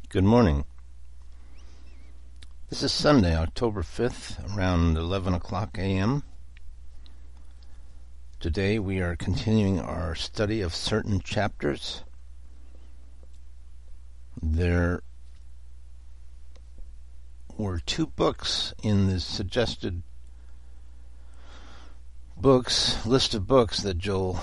Good morning. This is Sunday, October 5th, around 11 o'clock a.m. Today we are continuing our study of certain chapters. There were two books in the suggested list of books that Joel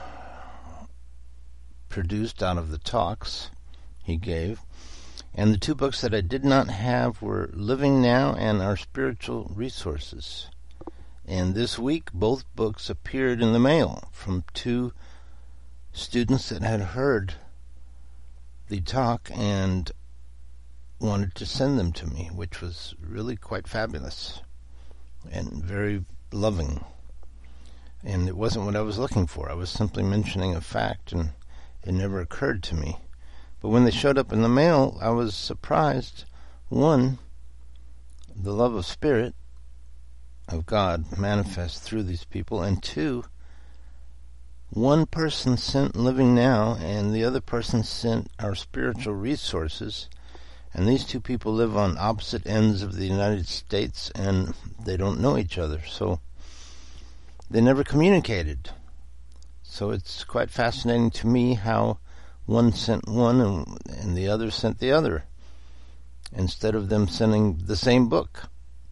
produced out of the talks he gave. And the two books that I did not have were Living Now and Our Spiritual Resources. And this week, both books appeared in the mail from two students that had heard the talk and wanted to send them to me, which was really quite fabulous and very loving. And it wasn't what I was looking for. I was simply mentioning a fact, and it never occurred to me. But when they showed up in the mail, I was surprised. One, the love of Spirit of God manifests through these people. And two, one person sent Living Now and the other person sent Our Spiritual Resources. And these two people live on opposite ends of the United States and they don't know each other. So they never communicated. So it's quite fascinating to me how one sent one and the other sent the other, instead of them sending the same book.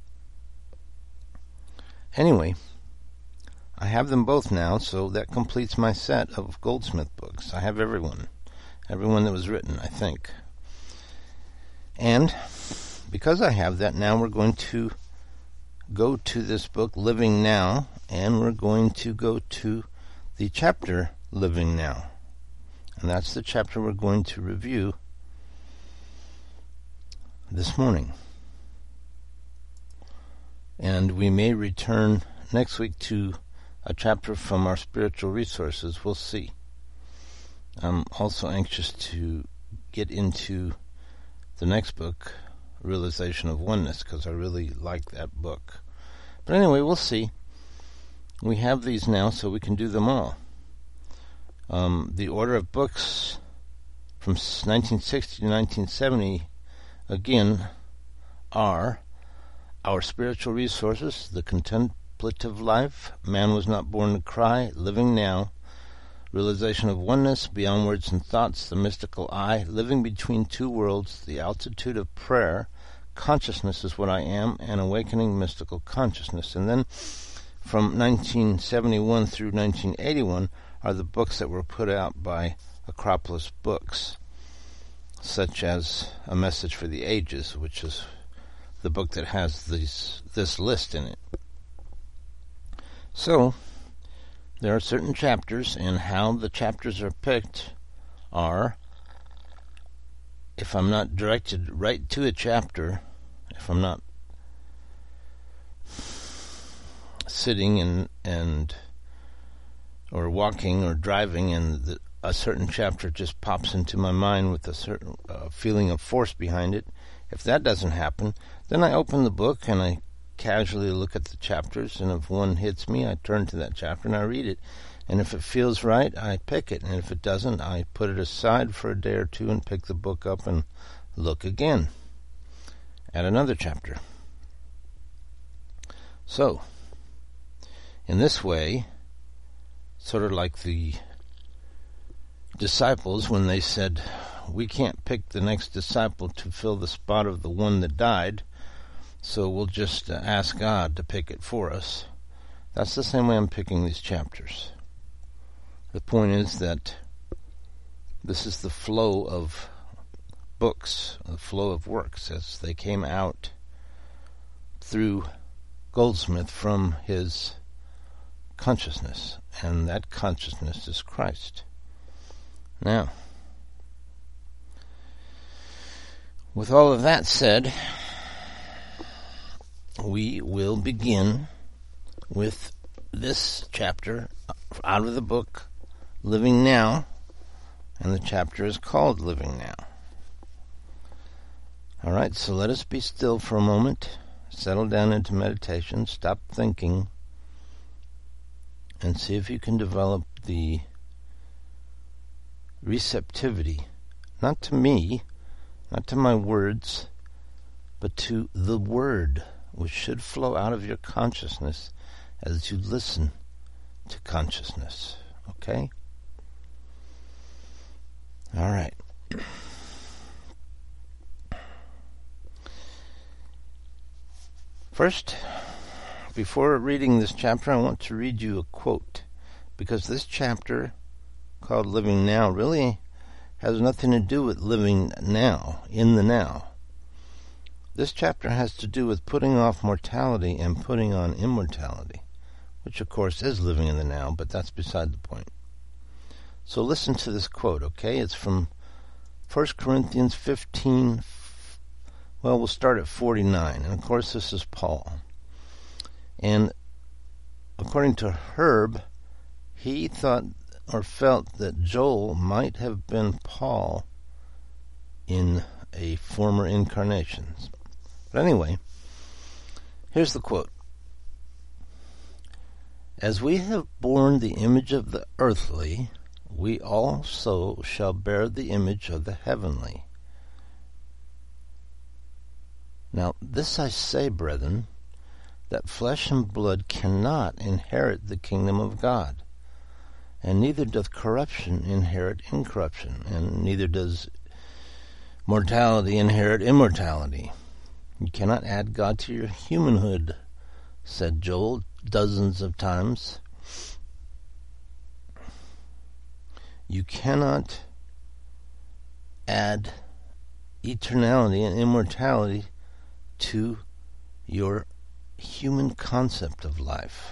Anyway, I have them both now, so that completes my set of Goldsmith books. I have everyone that was written, I think. And because I have that, now we're going to go to this book, Living Now, and we're going to go to the chapter Living Now. And that's the chapter we're going to review this morning. And we may return next week to a chapter from Our Spiritual Resources. We'll see. I'm also anxious to get into the next book, Realization of Oneness, because I really like that book. But anyway, we'll see. We have these now, so we can do them all. The order of books from 1960 to 1970, again, are Our Spiritual Resources, The Contemplative Life, Man Was Not Born to Cry, Living Now, Realization of Oneness, Beyond Words and Thoughts, The Mystical Eye, Living Between Two Worlds, The Altitude of Prayer, Consciousness is What I Am, and Awakening Mystical Consciousness. And then from 1971 through 1981 are the books that were put out by Acropolis Books, such as A Message for the Ages, which is the book that has this list in it. So, there are certain chapters, and how the chapters are picked are, if I'm not directed right to a chapter, if I'm not sitting and or walking or driving and a certain chapter just pops into my mind with a certain feeling of force behind it, if that doesn't happen, then I open the book and I casually look at the chapters, and if one hits me, I turn to that chapter and I read it. And if it feels right, I pick it, and if it doesn't, I put it aside for a day or two and pick the book up and look again at another chapter. So, in this way, sort of like the disciples when they said, we can't pick the next disciple to fill the spot of the one that died, so we'll just ask God to pick it for us. That's the same way I'm picking these chapters. The point is that this is the flow of books, the flow of works as they came out through Goldsmith from his consciousness, and that consciousness is Christ. Now, with all of that said, we will begin with this chapter out of the book Living Now, and the chapter is called Living Now. All right, so let us be still for a moment, settle down into meditation, stop thinking, and see if you can develop the receptivity, not to me, not to my words, but to the Word, which should flow out of your consciousness as you listen to consciousness. Okay? All right. First, before reading this chapter, I want to read you a quote, because this chapter, called Living Now, really has nothing to do with living now, in the now. This chapter has to do with putting off mortality and putting on immortality, which of course is living in the now, but that's beside the point. So listen to this quote, okay? It's from 1 Corinthians 15. Well, we'll start at 49, and of course this is Paul. And according to Herb, he thought or felt that Joel might have been Paul in a former incarnation. But anyway, here's the quote. As we have borne the image of the earthly, we also shall bear the image of the heavenly. Now, this I say, brethren, that flesh and blood cannot inherit the kingdom of God, and neither doth corruption inherit incorruption, and neither does mortality inherit immortality. You cannot add God to your humanhood, said Joel dozens of times. You cannot add eternality and immortality to your human concept of life.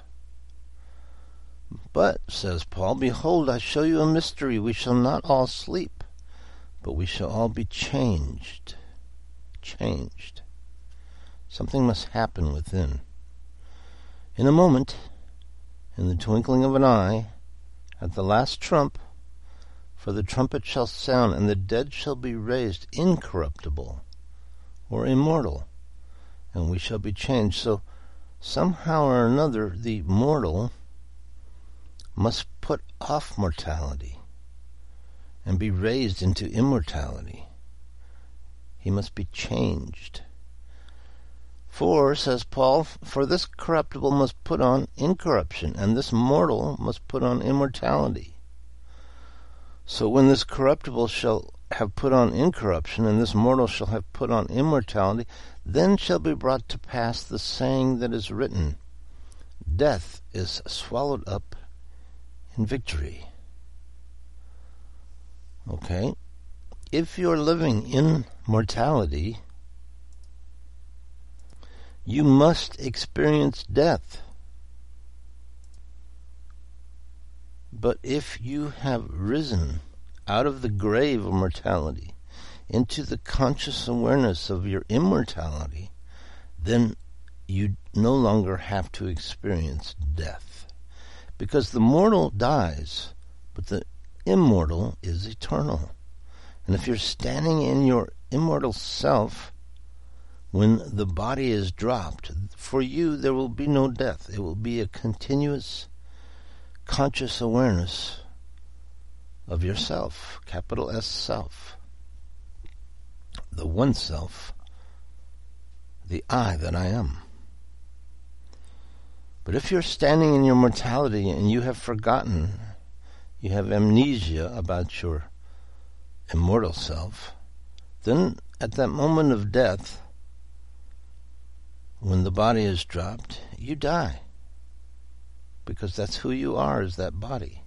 But, says Paul, behold, I show you a mystery. We shall not all sleep, but we shall all be changed. Changed. Something must happen within. In a moment, in the twinkling of an eye, at the last trump, for the trumpet shall sound, and the dead shall be raised incorruptible or immortal, and we shall be changed. So somehow or another, the mortal must put off mortality and be raised into immortality. He must be changed. For, says Paul, for this corruptible must put on incorruption, and this mortal must put on immortality. So when this corruptible shall have put on incorruption, and this mortal shall have put on immortality, then shall be brought to pass the saying that is written, Death is swallowed up in victory. Okay? If you're living in mortality, you must experience death. But if you have risen out of the grave of mortality into the conscious awareness of your immortality, then you no longer have to experience death. Because the mortal dies, but the immortal is eternal. And if you're standing in your immortal self, when the body is dropped, for you there will be no death. It will be a continuous conscious awareness of yourself, capital S self, the one self, the I that I am. But if you're standing in your mortality and you have forgotten, you have amnesia about your immortal self, then at that moment of death, when the body is dropped, you die. Because that's who you are, is that body.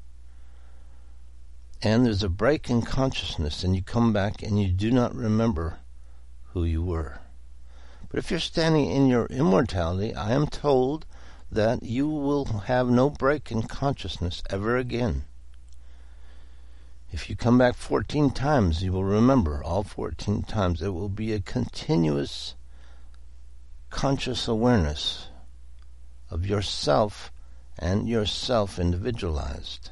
And there's a break in consciousness, and you come back and you do not remember who you were. But if you're standing in your immortality, I am told that you will have no break in consciousness ever again. If you come back 14 times, you will remember all 14 times. It will be a continuous conscious awareness of yourself and yourself individualized.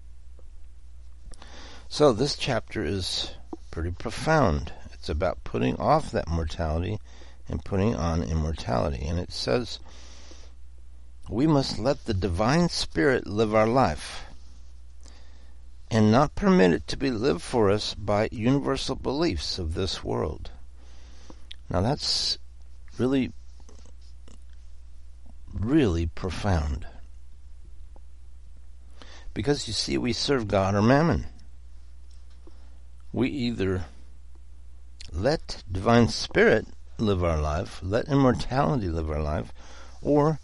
So this chapter is pretty profound. It's about putting off that mortality and putting on immortality. And it says, we must let the divine spirit live our life. and not permit it to be lived for us by universal beliefs of this world. Now that's really, really profound. Because you see, we serve God or mammon. We either let divine spirit live our life, let immortality live our life, or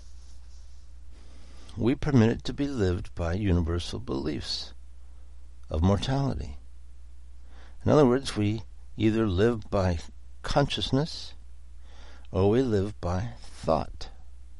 we permit it to be lived by universal beliefs of mortality. In other words, we either live by consciousness or we live by thought.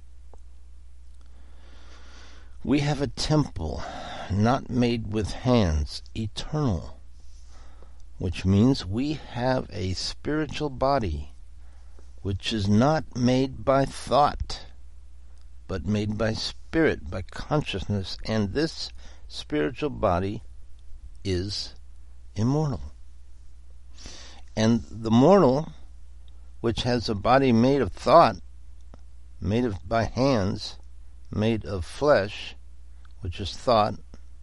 We have a temple not made with hands, eternal, which means we have a spiritual body which is not made by thought, but made by spirit, by consciousness, and this spiritual body is immortal. And the mortal, which has a body made of thought, by hands, made of flesh, which is thought,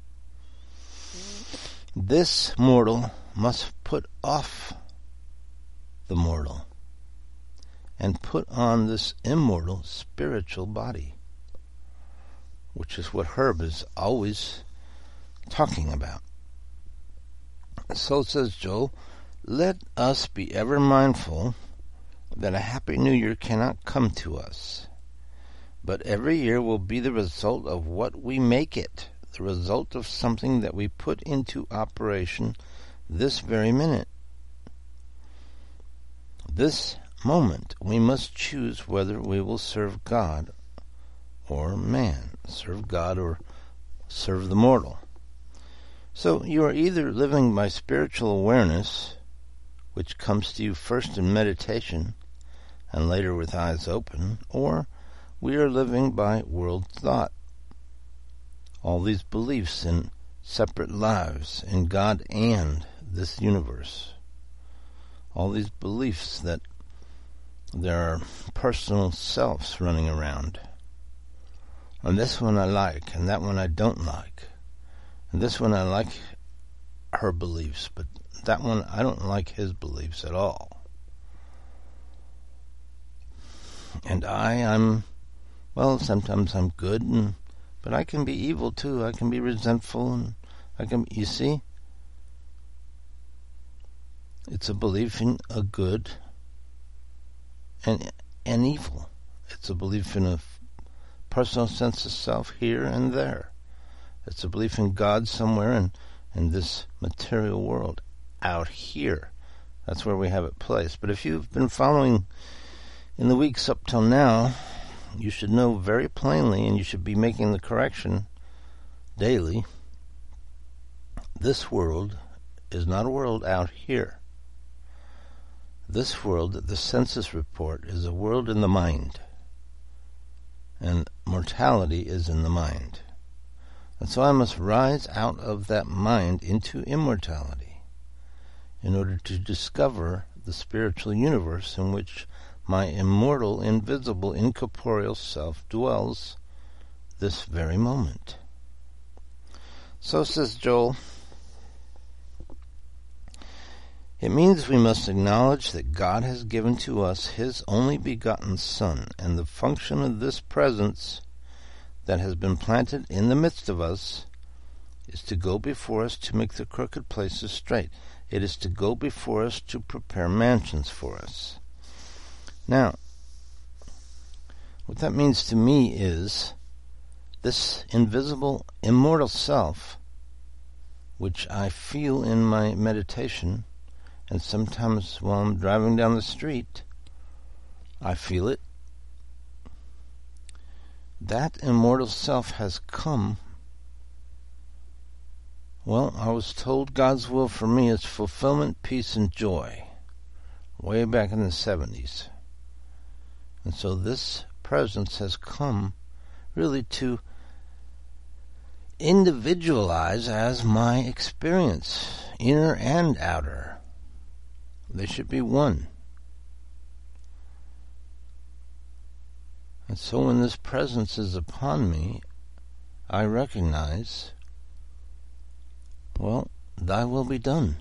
this mortal must put off the mortal and put on this immortal spiritual body, which is what Herb is always talking about. So says Joel, let us be ever mindful that a happy new year cannot come to us, but every year will be the result of what we make it, the result of something that we put into operation this very minute. This moment we must choose whether we will serve God or man, serve God or serve the mortal. So you are either living by spiritual awareness, which comes to you first in meditation and later with eyes open, or we are living by world thought. All these beliefs in separate lives, in God and this universe. All these beliefs that there are personal selves running around. And this one I like, and that one I don't like. And this one I like her beliefs, but that one I don't like his beliefs at all. And sometimes I'm good, but I can be evil too. I can be resentful, and you see, it's a belief in a good and evil. It's a belief in a personal sense of self here and there. It's a belief in God somewhere in this material world out here. That's where we have it placed. But if you've been following in the weeks up till now, you should know very plainly, and you should be making the correction daily, this world is not a world out here. This world that the census report is a world in the mind. And mortality is in the mind. And so I must rise out of that mind into immortality in order to discover the spiritual universe in which my immortal, invisible, incorporeal self dwells this very moment. So says Joel, it means we must acknowledge that God has given to us His only begotten Son, and the function of this presence that has been planted in the midst of us is to go before us to make the crooked places straight. It is to go before us to prepare mansions for us. Now, what that means to me is this invisible, immortal self, which I feel in my meditation, and sometimes while I'm driving down the street, I feel it. That immortal self has come. Well, I was told God's will for me is fulfillment, peace, and joy, way back in the 70s. And so this presence has come really to individualize as my experience, inner and outer. They should be one. And so when this presence is upon me, I recognize Well, thy will be done.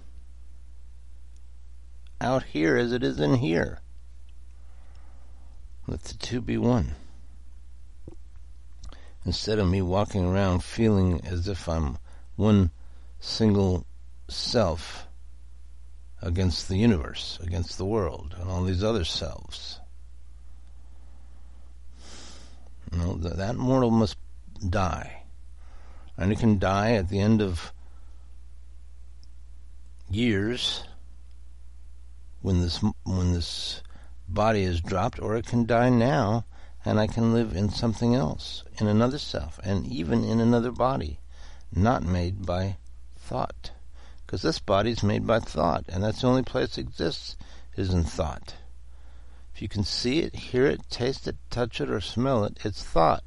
Out here as it is in here. Let the two be one. Instead of me walking around feeling as if I'm one single self against the universe, against the world, and all these other selves. No, that mortal must die. And it can die at the end of years when this body is dropped, or it can die now and I can live in something else, in another self, and even in another body, not made by thought. Because this body is made by thought, and that's the only place it exists, is in thought. If you can see it, hear it, taste it, touch it, or smell it, it's thought.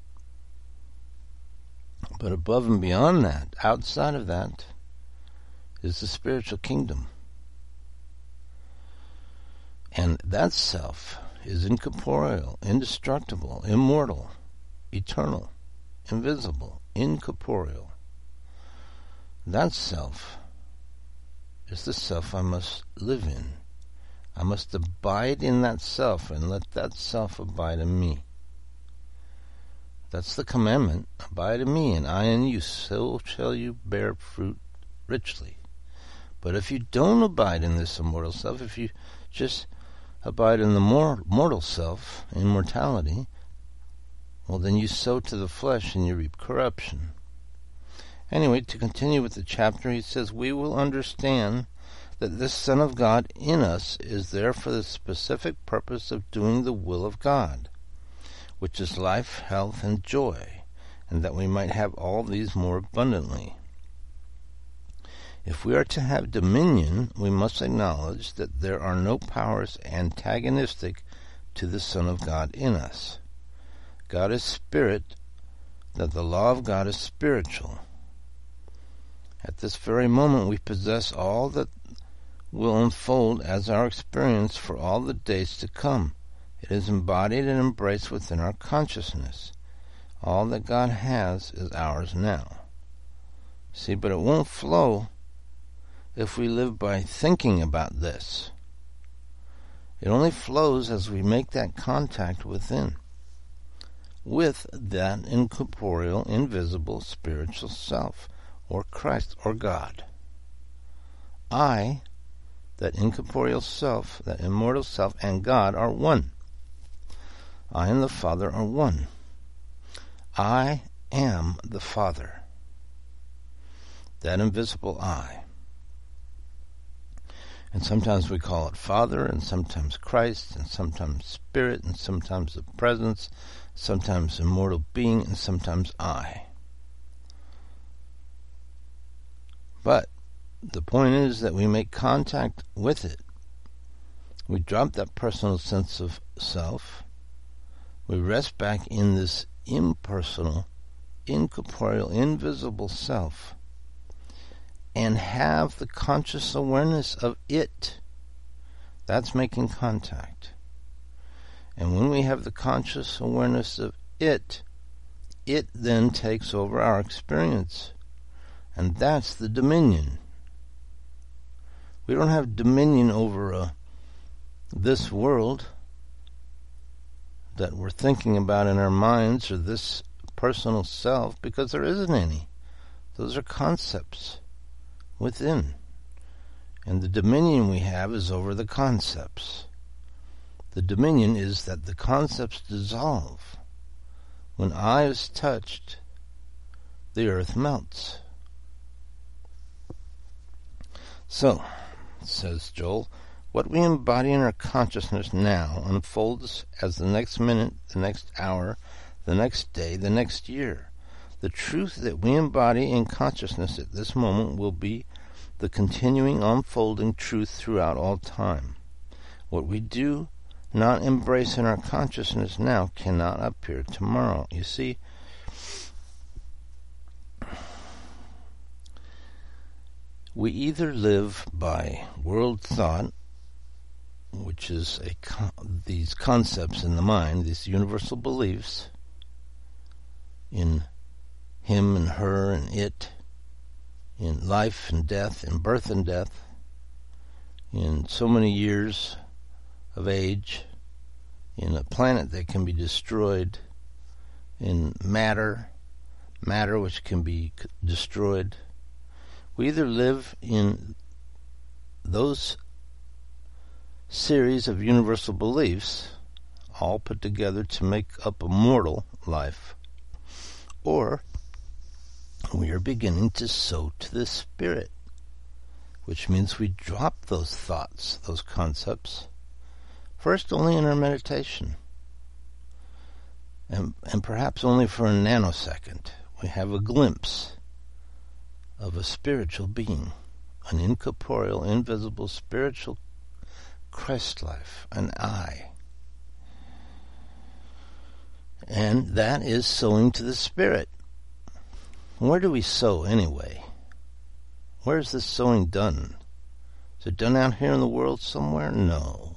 But above and beyond that, outside of that, is the spiritual kingdom. And that self is incorporeal, indestructible, immortal, eternal, invisible, incorporeal. That self is the self I must live in. I must abide in that self and let that self abide in me. That's the commandment. Abide in me, and I in you, so shall you bear fruit richly. But if you don't abide in this immortal self, if you just abide in the mortal self, immortality, well, then you sow to the flesh and you reap corruption. Anyway, to continue with the chapter, he says, we will understand that this Son of God in us is there for the specific purpose of doing the will of God, which is life, health, and joy, and that we might have all these more abundantly. If we are to have dominion, we must acknowledge that there are no powers antagonistic to the Son of God in us. God is spirit, that the law of God is spiritual. At this very moment we possess all that will unfold as our experience for all the days to come. It is embodied and embraced within our consciousness. All that God has is ours now. See, but it won't flow if we live by thinking about this. It only flows as we make that contact within, with that incorporeal, invisible, spiritual self, or Christ, or God. I, that incorporeal self, that immortal self, and God are one. I and the Father are one. I am the Father, that invisible I. And sometimes we call it Father, and sometimes Christ, and sometimes Spirit, and sometimes the Presence, sometimes immortal being, and sometimes I. But the point is that we make contact with it. We drop that personal sense of self. We rest back in this impersonal, incorporeal, invisible self, and have the conscious awareness of it. That's making contact. And when we have the conscious awareness of it, it then takes over our experience. And that's the dominion. We don't have dominion over this world that we're thinking about in our minds, or this personal self, because there isn't any. Those are concepts within. And the dominion we have is over the concepts. The dominion is that the concepts dissolve. When I is touched, the earth melts. So, says Joel, what we embody in our consciousness now unfolds as the next minute, the next hour, the next day, the next year. The truth that we embody in consciousness at this moment will be the continuing unfolding truth throughout all time. What we do not embrace in our consciousness now cannot appear tomorrow. You see, we either live by world thought, which is these concepts in the mind, these universal beliefs in him and her and it, in life and death, in birth and death, in so many years of age, in a planet that can be destroyed, in matter which can be destroyed. We either live in those series of universal beliefs, all put together to make up a mortal life, or we are beginning to sow to the spirit, which means we drop those thoughts, those concepts, first only in our meditation, and perhaps only for a nanosecond. We have a glimpse of a spiritual being, an incorporeal, invisible, spiritual Christ life, an I. And that is sowing to the spirit. Where do we sow anyway? Where is this sowing done? Is it done out here in the world somewhere? No.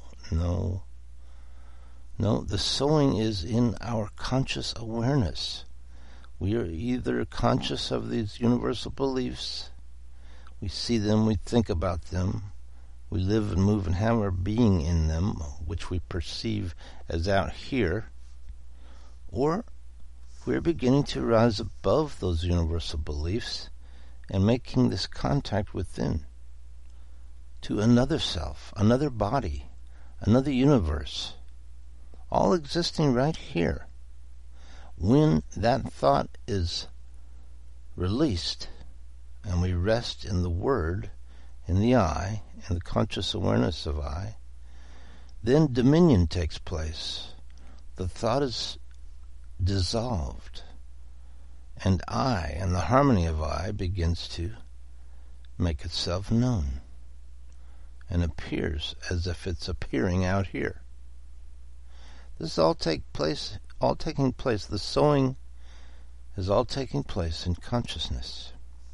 The sowing is in our conscious awareness. We are either conscious of these universal beliefs, we see them, we think about them, we live and move and have our being in them, which we perceive as out here, or we're beginning to rise above those universal beliefs and making this contact within to another self, another body, another universe, all existing right here. When that thought is released and we rest in the Word, in the I, in the conscious awareness of I, then dominion takes place. The thought is dissolved, and I, and the harmony of I, begins to make itself known and appears as if it's appearing out here. This is all taking place. The sowing is all taking place in consciousness.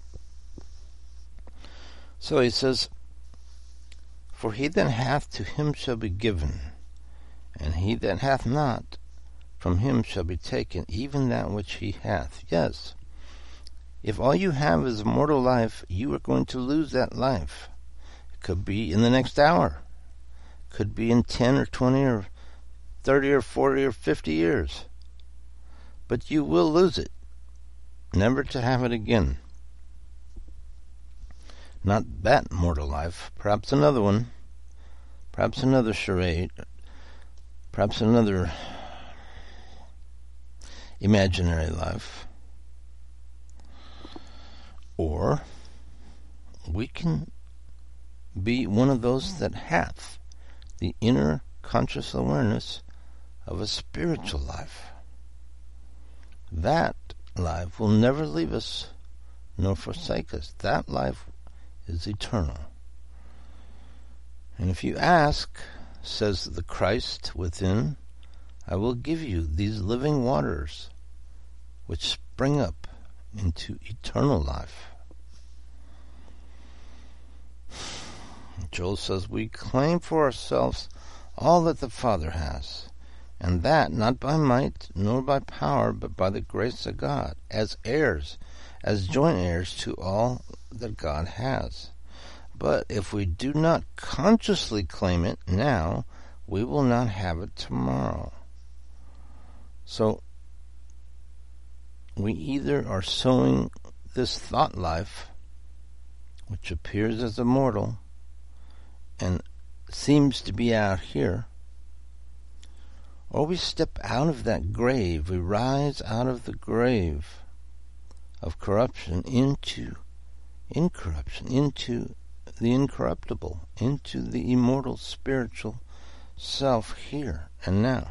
So he says, "For he that hath, to him shall be given, and he that hath not, from him shall be taken even that which he hath." Yes, if all you have is mortal life, you are going to lose that life. It could be in the next hour. It could be in 10 or 20 or 30 or 40 or 50 years. But you will lose it, never to have it again. Not that mortal life, perhaps another one, perhaps another charade, perhaps another imaginary life. Or we can be one of those that hath the inner conscious awareness of a spiritual life. That life will never leave us nor forsake us. That life is eternal. And if you ask, says the Christ within, I will give you these living waters which spring up into eternal life. Joel says, we claim for ourselves all that the Father has, and that not by might nor by power, but by the grace of God, as heirs, as joint heirs to all that God has. But if we do not consciously claim it now, we will not have it tomorrow. So we either are sowing this thought life, which appears as immortal and seems to be out here, or we step out of that grave, we rise out of the grave of corruption into incorruption, into the incorruptible, into the immortal spiritual self here and now.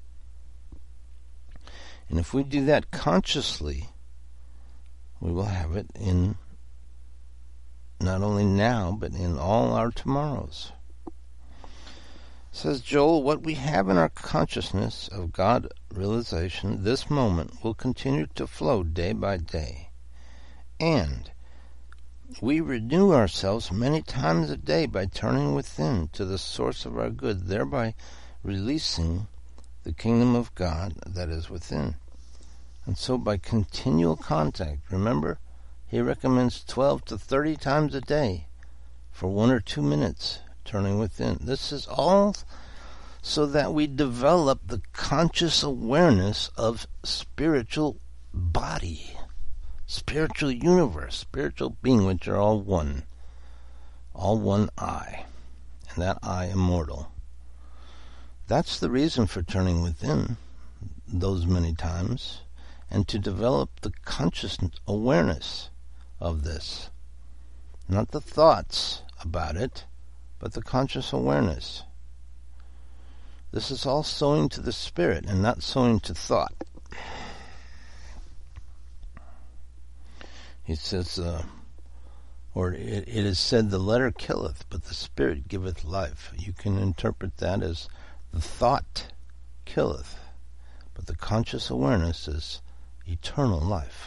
And if we do that consciously, we will have it in not only now, but in all our tomorrows. Says Joel, what we have in our consciousness of God realization, this moment, will continue to flow day by day. And we renew ourselves many times a day by turning within to the source of our good, thereby releasing the kingdom of God that is within. And so by continual contact, remember, He recommends 12 to 30 times a day for 1 or 2 minutes, turning within. This is all so that we develop the conscious awareness of spiritual body, spiritual universe, spiritual being, which are all one I, and that I immortal. That's the reason for turning within those many times, and to develop the conscious awareness of this. Not the thoughts about it, but the conscious awareness. This is all sowing to the spirit and not sowing to thought. He says, it is said, the letter killeth, but the spirit giveth life. You can interpret that as the thought killeth, but the conscious awareness is eternal life.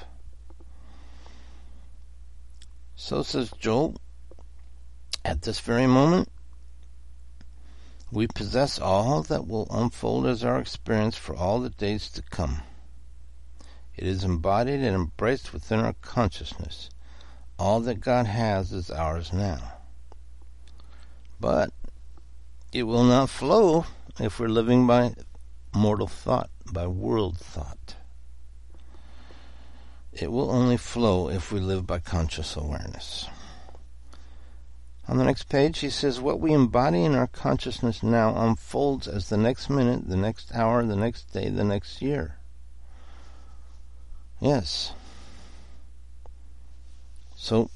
So says Joel, at this very moment, we possess all that will unfold as our experience for all the days to come. It is embodied and embraced within our consciousness. All that God has is ours now. But it will not flow if we're living by mortal thought, by world thought. It will only flow if we live by conscious awareness. On the next page, he says, what we embody in our consciousness now unfolds as the next minute, the next hour, the next day, the next year. Yes. So,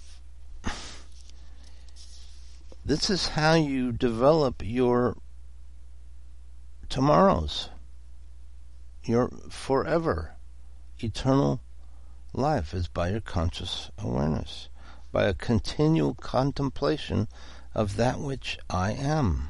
this is how you develop your tomorrows, your forever, eternal life, is by your conscious awareness, by a continual contemplation of that which I am.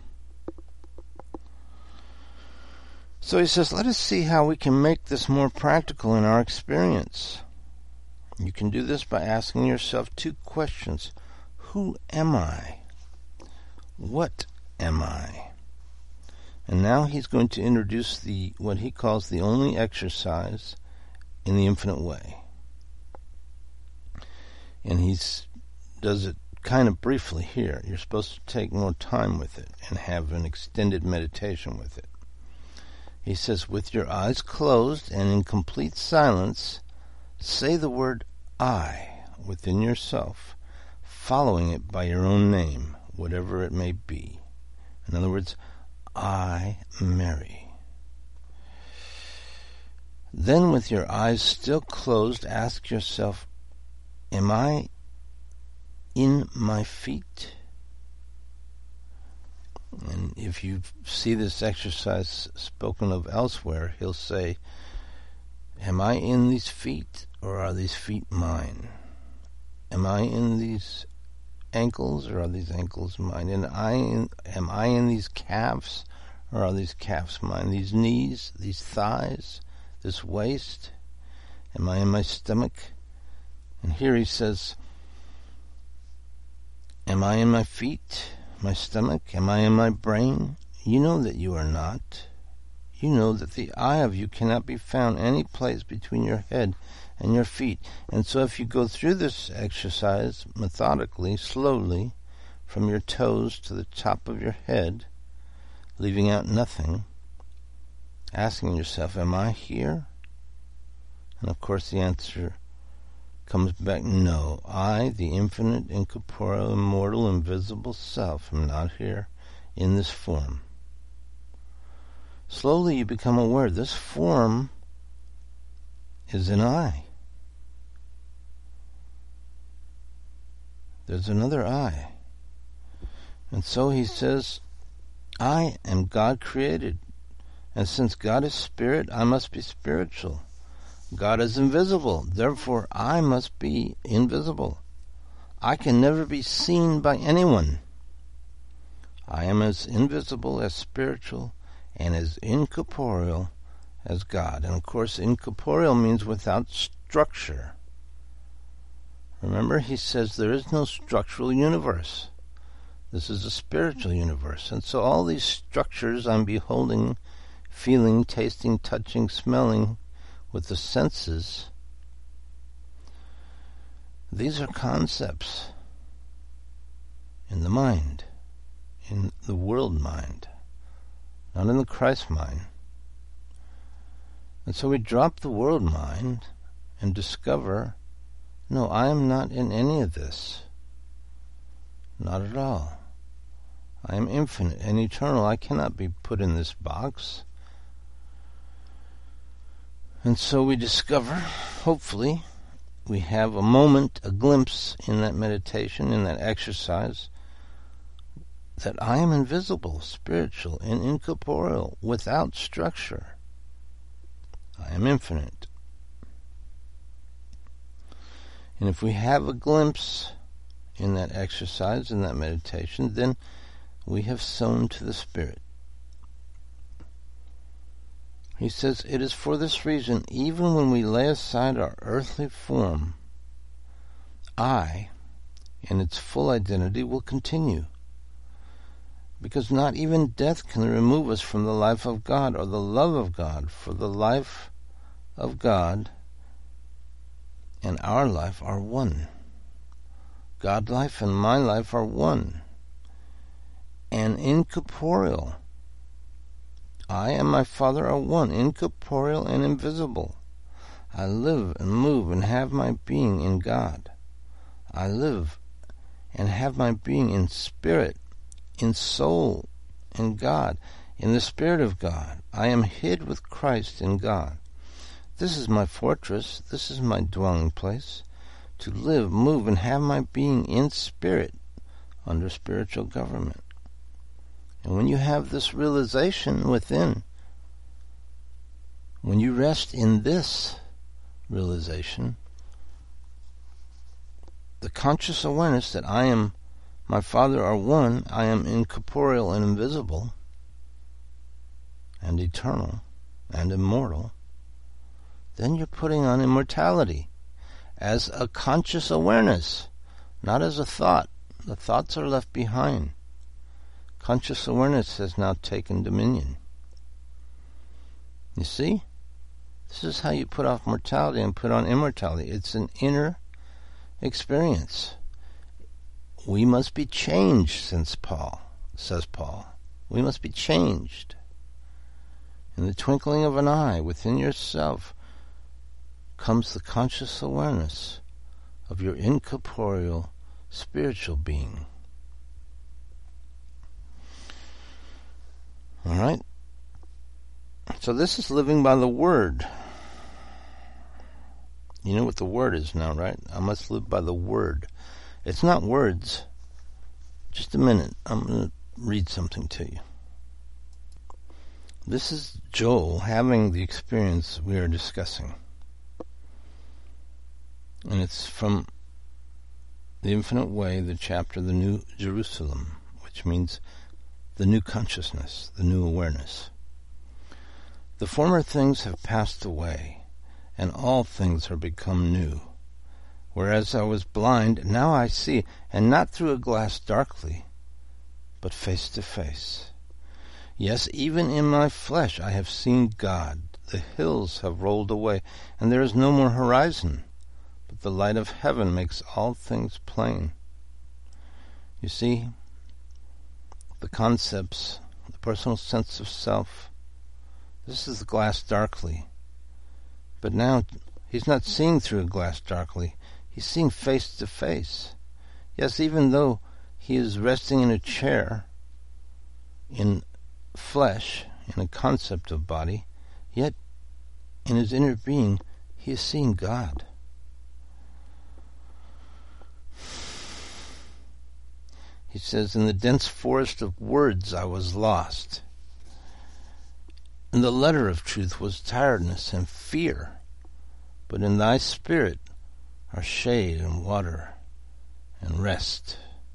So he says, let us see how we can make this more practical in our experience. You can do this by asking yourself 2 questions. Who am I? What am I? And now he's going to introduce what he calls the only exercise in the infinite way. And he does it kind of briefly here. You're supposed to take more time with it and have an extended meditation with it. He says, with your eyes closed and in complete silence, say the word I within yourself, following it by your own name, whatever it may be. In other words, I, Mary. Then, with your eyes still closed, ask yourself, am I in my feet? And if you see this exercise spoken of elsewhere, he'll say, am I in these feet, or are these feet mine? Am I in these ankles, or are these ankles mine? And am I in these calves, or are these calves mine? These knees, these thighs, this waist? Am I in my stomach? And here he says, am I in my feet, my stomach? Am I in my brain? You know that you are not. You know that the I of you cannot be found any place between your head and your feet. And so if you go through this exercise methodically, slowly, from your toes to the top of your head, leaving out nothing, asking yourself, am I here? And of course the answer comes back, no. I, the infinite, incorporeal, immortal, invisible self, am not here in this form. Slowly you become aware this form is an I. There's another I. And so he says, I am God created. And since God is spirit, I must be spiritual. God is invisible. Therefore, I must be invisible. I can never be seen by anyone. I am as invisible as spiritual and as incorporeal as God. And of course, incorporeal means without structure. Remember, he says there is no structural universe. This is a spiritual universe. And so all these structures I'm beholding, feeling, tasting, touching, smelling with the senses, These are concepts in the mind, in the world mind, not in the Christ mind. And so we drop the world mind and discover, no, I am not in any of this. Not at all. I am infinite and eternal. I cannot be put in this box. And so we discover, hopefully, we have a moment, a glimpse in that meditation, in that exercise, that I am invisible, spiritual, and incorporeal, without structure. I am infinite. And if we have a glimpse in that exercise, in that meditation, then we have sown to the Spirit. He says, it is for this reason, even when we lay aside our earthly form, I, in its full identity, will continue. Because not even death can remove us from the life of God or the love of God, for the life of God and our life are one. God's life and my life are one and incorporeal. I and my Father are one, incorporeal and invisible. I live and move and have my being in God. I live and have my being in spirit, in soul, in God, in the Spirit of God. I am hid with Christ in God. This is my fortress, this is my dwelling place, to live, move, and have my being in spirit under spiritual government. And when you have this realization within, when you rest in this realization, the conscious awareness that I am, my Father are one, I am incorporeal and invisible, and eternal, and immortal, then you're putting on immortality as a conscious awareness, not as a thought. The thoughts are left behind. Conscious awareness has now taken dominion. You see? This is how you put off mortality and put on immortality. It's an inner experience. We must be changed, says Paul. We must be changed. In the twinkling of an eye, within yourself, comes the conscious awareness of your incorporeal spiritual being. All right? So this is living by the Word. You know what the Word is now, right? I must live by the Word. It's not words. Just a minute. I'm going to read something to you. This is Joel having the experience we are discussing. And it's from The Infinite Way, the chapter, The New Jerusalem, which means the new consciousness, the new awareness. The former things have passed away, and all things are become new. Whereas I was blind, now I see, and not through a glass darkly, but face to face. Yes, even in my flesh I have seen God. The hills have rolled away, and there is no more horizon, but the light of heaven makes all things plain. You see, the concepts, the personal sense of self, this is the glass darkly. But now he's not seeing through a glass darkly. He's seeing face to face. Yes, even though he is resting in a chair, in flesh, in a concept of body, yet in his inner being, he is seeing God. He says, in the dense forest of words I was lost. In the letter of truth was tiredness and fear, but in thy spirit are shade and water and rest.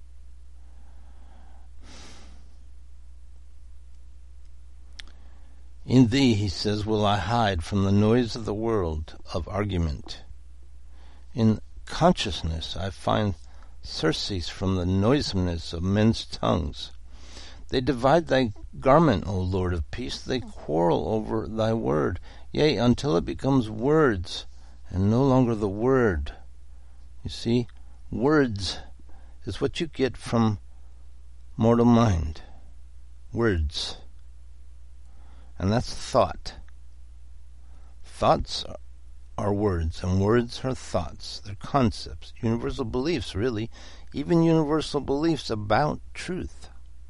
In thee, he says, will I hide from the noise of the world of argument. In consciousness I find surcease from the noisomeness of men's tongues. They divide thy garment, O Lord of peace. They quarrel over thy word, yea, until it becomes words, and no longer the word. You see, Words is what you get from mortal mind. Words. And that's thought. Thoughts are words, and words are thoughts. They're concepts, universal beliefs, really, even universal beliefs about truth.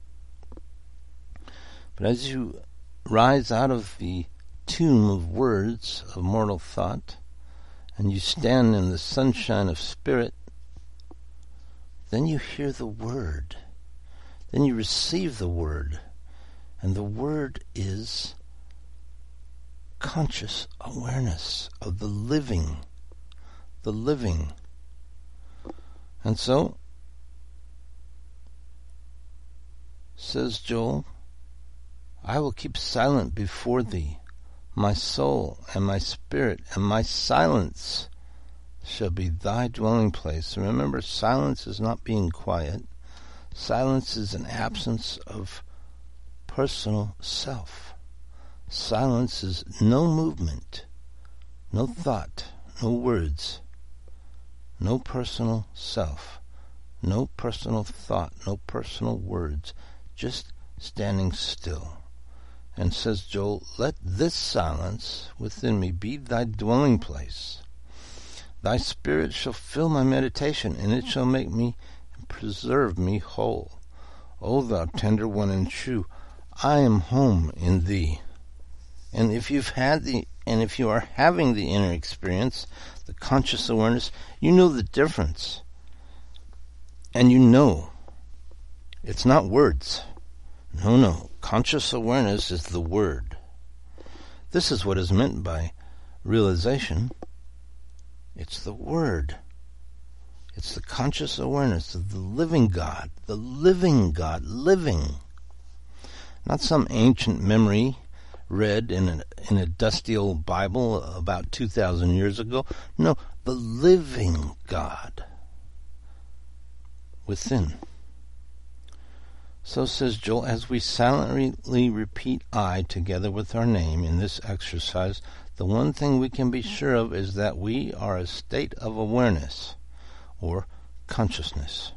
But as you rise out of the tomb of words, of mortal thought, and you stand in the sunshine of spirit, then you hear the word. Then you receive the word. And the word is conscious awareness of the living. The living. And so, says Joel, I will keep silent before thee. My soul and my spirit and my silence shall be thy dwelling place. And remember, silence is not being quiet. Silence is an absence of personal self. Silence is no movement, no thought, no words, no personal self, no personal thought, no personal words, just standing still. And says Joel, let this silence within me be thy dwelling place. Thy spirit shall fill my meditation, and it shall make me and preserve me whole. O thou tender one and true, I am home in thee. And if you are having the inner experience, the conscious awareness, you know the difference. And you know it's not words. No. Conscious awareness is the word. This is what is meant by realization. It's the word. It's the conscious awareness of the living God, living. Not some ancient memory read in a dusty old Bible about 2,000 years ago. No, the living God within. So says Joel, as we silently repeat I together with our name in this exercise, the one thing we can be sure of is that we are a state of awareness, or consciousness.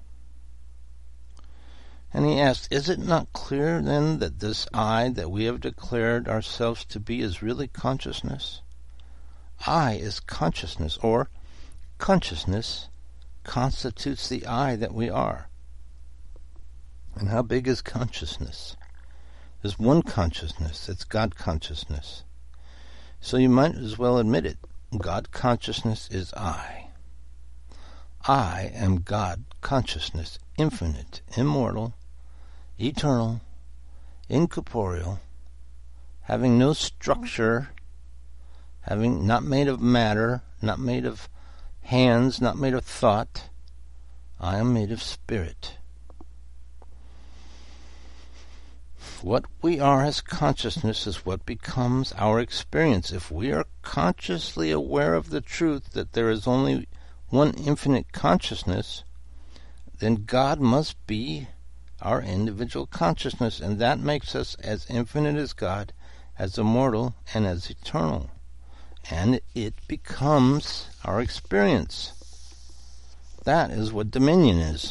And he asked, is it not clear then that this I that we have declared ourselves to be is really consciousness? I is consciousness, or consciousness constitutes the I that we are. And how big is consciousness? There's one consciousness. It's God consciousness. So you might as well admit it. God consciousness is I. I am God consciousness, infinite, immortal, eternal, incorporeal, having no structure, having not made of matter, not made of hands, not made of thought. I am made of spirit. What we are as consciousness is what becomes our experience. If we are consciously aware of the truth that there is only one infinite consciousness, then God must be our individual consciousness, and that makes us as infinite as God, as immortal, and as eternal. And it becomes our experience. That is what dominion is.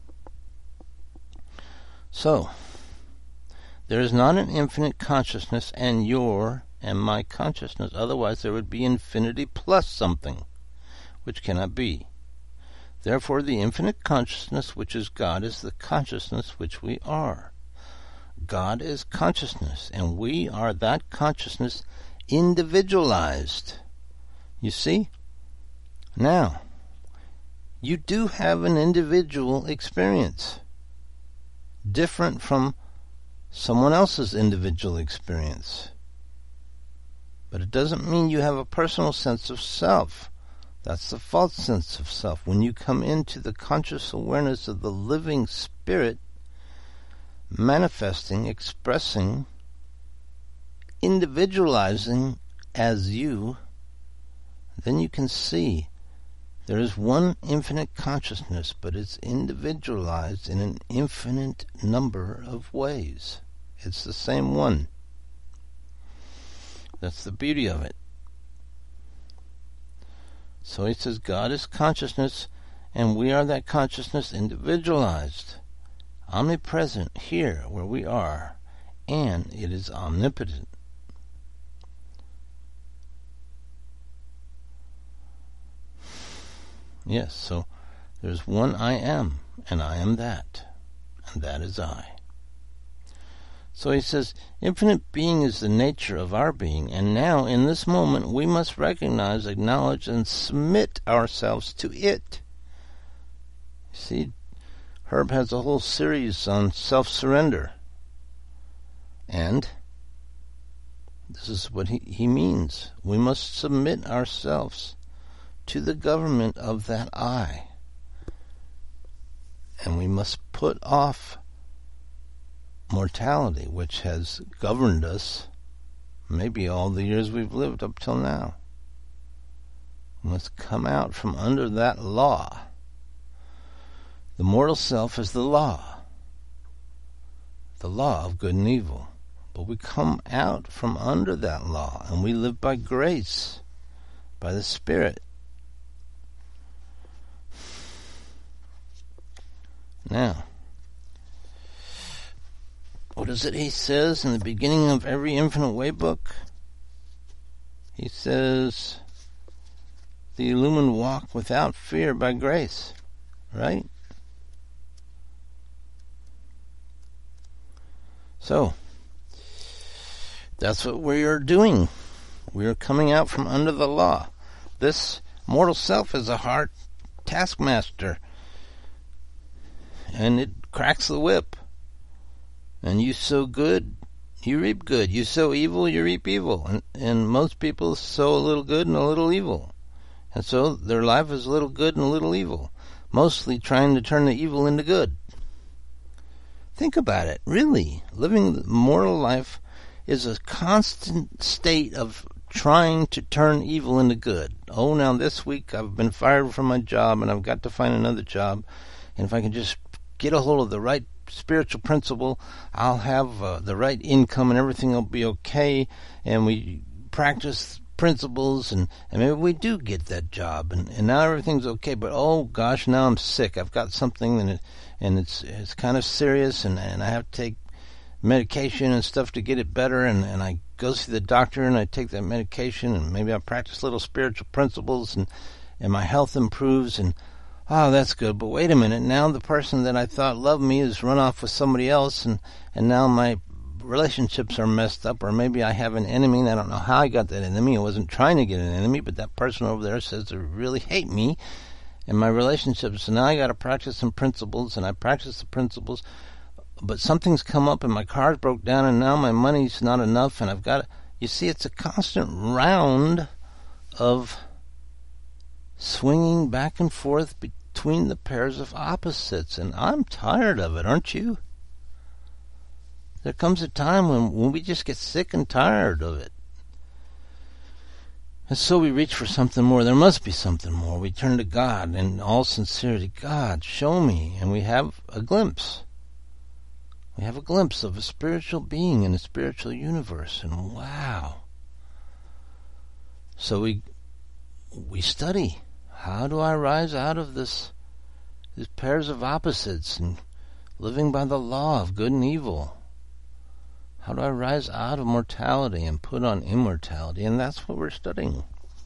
So, there is not an infinite consciousness and your and my consciousness. Otherwise there would be infinity plus something, which cannot be. Therefore the infinite consciousness which is God is the consciousness which we are. God is consciousness, and we are that consciousness individualized. You see? Now, you do have an individual experience, different from someone else's individual experience. But it doesn't mean you have a personal sense of self. That's the false sense of self. When you come into the conscious awareness of the living spirit, manifesting, expressing, individualizing as you, then you can see there is one infinite consciousness, but it's individualized in an infinite number of ways. It's the same one. That's the beauty of it. So he says God is consciousness, And we are that consciousness individualized, omnipresent here where we are, and it is omnipotent. Yes, so there's one I am, and I am that, and that is I. So he says, infinite being is the nature of our being, and now, in this moment, we must recognize, acknowledge, and submit ourselves to it. See, Herb has a whole series on self-surrender. And this is what he means. We must submit ourselves to the government of that I. And we must put off mortality, which has governed us maybe all the years we've lived up till now. We must come out from under that law. The mortal self is the law of good and evil. But we come out from under that law, and we live by grace, by the Spirit. Now, what is it he says in the beginning of every Infinite Way book? He says, the illumined walk without fear by grace, right? So, that's what we are doing. We are coming out from under the law. This mortal self is a hard taskmaster, and it cracks the whip. And you sow good, you reap good. You sow evil, you reap evil. And most people sow a little good and a little evil. And so their life is a little good and a little evil, mostly trying to turn the evil into good. Think about it. Really, living the mortal life is a constant state of trying to turn evil into good. Oh, now this week I've been fired from my job and I've got to find another job. And if I can just get a hold of the right spiritual principle, I'll have the right income and everything will be okay. And we practice principles and maybe we do get that job and now everything's okay. But oh gosh, now I'm sick. I've got something and it's kind of serious and I have to take medication and stuff to get it better, and I go see the doctor and I take that medication and maybe I practice little spiritual principles and my health improves and oh, that's good. But wait a minute, now the person that I thought loved me has run off with somebody else and now my relationships are messed up, or maybe I have an enemy and I don't know how I got that enemy. I wasn't trying to get an enemy, but that person over there says they really hate me and my relationships. So now I got to practice some principles, and I practice the principles. But something's come up and my car's broke down and now my money's not enough and I've got to... You see, it's a constant round of swinging back and forth between the pairs of opposites, and I'm tired of it, aren't you? There comes a time when we just get sick and tired of it. And so we reach for something more. There must be something more. We turn to God in all sincerity. God, show me. And we have a glimpse. We have a glimpse of a spiritual being in a spiritual universe, and wow. So we study. How do I rise out of these pairs of opposites and living by the law of good and evil? How do I rise out of mortality and put on immortality? And that's what we're studying.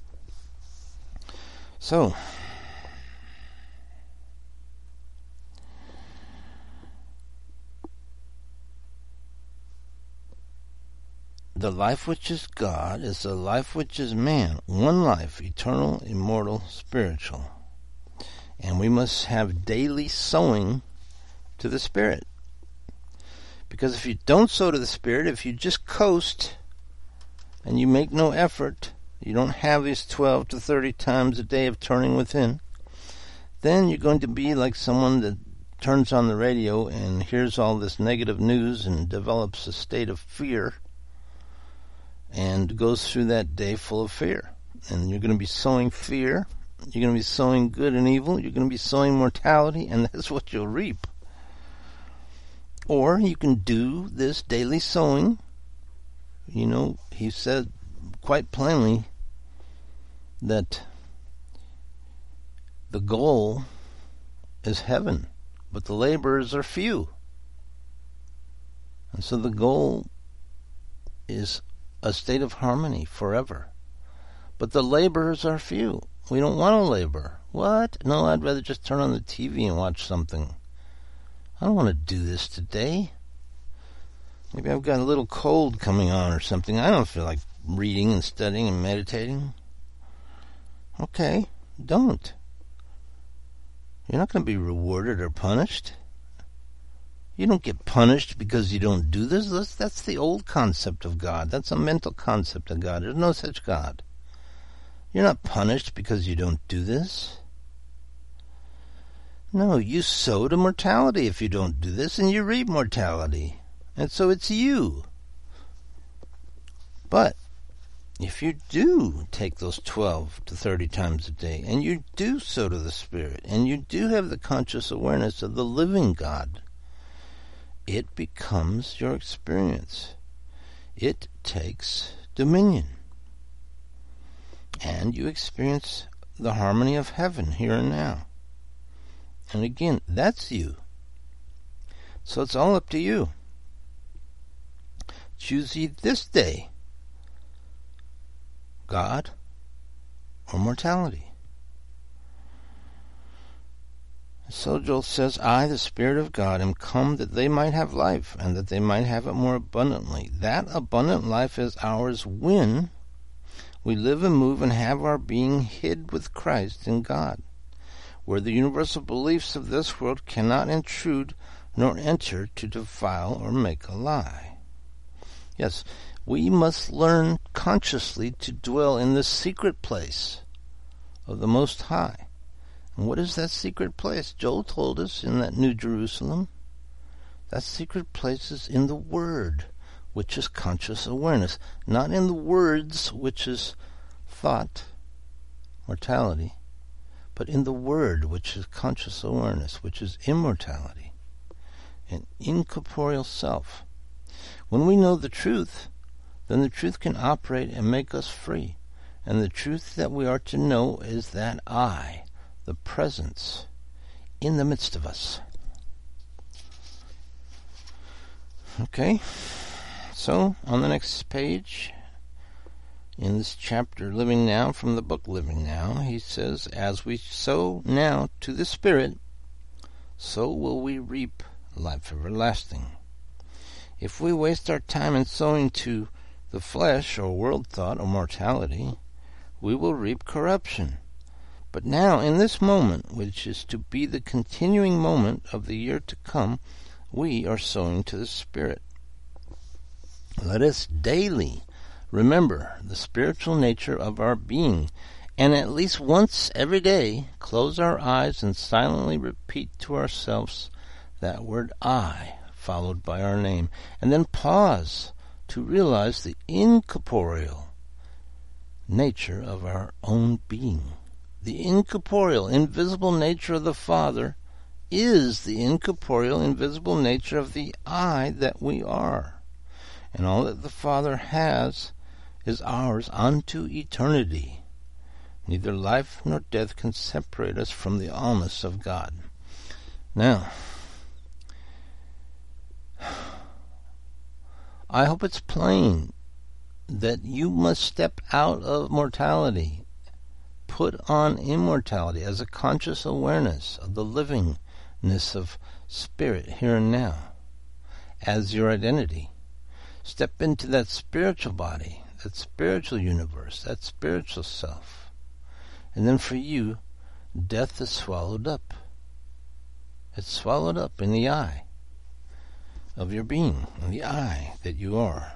So, the life which is God is the life which is man. One life, eternal, immortal, spiritual. And we must have daily sowing to the Spirit. Because if you don't sow to the Spirit, if you just coast and you make no effort, you don't have these 12 to 30 times a day of turning within, then you're going to be like someone that turns on the radio and hears all this negative news and develops a state of fear and goes through that day full of fear. And you're going to be sowing fear. You're going to be sowing good and evil. You're going to be sowing mortality, and that's what you'll reap. Or you can do this daily sowing. You know, he said quite plainly that the goal is heaven, but the laborers are few. And so the goal is a state of harmony forever. But the laborers are few. We don't want to labor. What? No, I'd rather just turn on the TV and watch something. I don't want to do this today. Maybe I've got a little cold coming on or something. I don't feel like reading and studying and meditating. Okay, don't. You're not going to be rewarded or punished. You don't get punished because you don't do this. That's the old concept of God. That's a mental concept of God. There's no such God. You're not punished because you don't do this. No, you sow to mortality if you don't do this, and you reap mortality. And so it's you. But if you do take those 12 to 30 times a day, and you do sow to the Spirit, and you do have the conscious awareness of the living God, it becomes your experience. It takes dominion. And you experience the harmony of heaven here and now. And again, that's you. So it's all up to you. Choose ye this day God or mortality. So Joel says, I, the Spirit of God, am come that they might have life, and that they might have it more abundantly. That abundant life is ours when we live and move and have our being hid with Christ in God, where the universal beliefs of this world cannot intrude nor enter to defile or make a lie. Yes, we must learn consciously to dwell in the secret place of the Most High. And what is that secret place? Joel told us in that New Jerusalem. That secret place is in the Word, which is conscious awareness. Not in the words, which is thought, mortality, but in the Word, which is conscious awareness, which is immortality, an incorporeal self. When we know the truth, then the truth can operate and make us free. And the truth that we are to know is that I, the presence in the midst of us. Okay, so on the next page, in this chapter, Living Now, from the book Living Now, he says, as we sow now to the Spirit, so will we reap life everlasting. If we waste our time in sowing to the flesh or world thought or mortality, we will reap corruption. But now, in this moment, which is to be the continuing moment of the year to come, we are sowing to the Spirit. Let us daily remember the spiritual nature of our being, and at least once every day close our eyes and silently repeat to ourselves that word I, followed by our name, and then pause to realize the incorporeal nature of our own being. The incorporeal, invisible nature of the Father is the incorporeal, invisible nature of the I that we are. And all that the Father has is ours unto eternity. Neither life nor death can separate us from the allness of God. Now, I hope it's plain that you must step out of mortality, put on immortality as a conscious awareness of the livingness of spirit here and now as your identity. Step into that spiritual body, that spiritual universe, that spiritual self. And then for you, death is swallowed up. It's swallowed up in the I of your being, in the I that you are.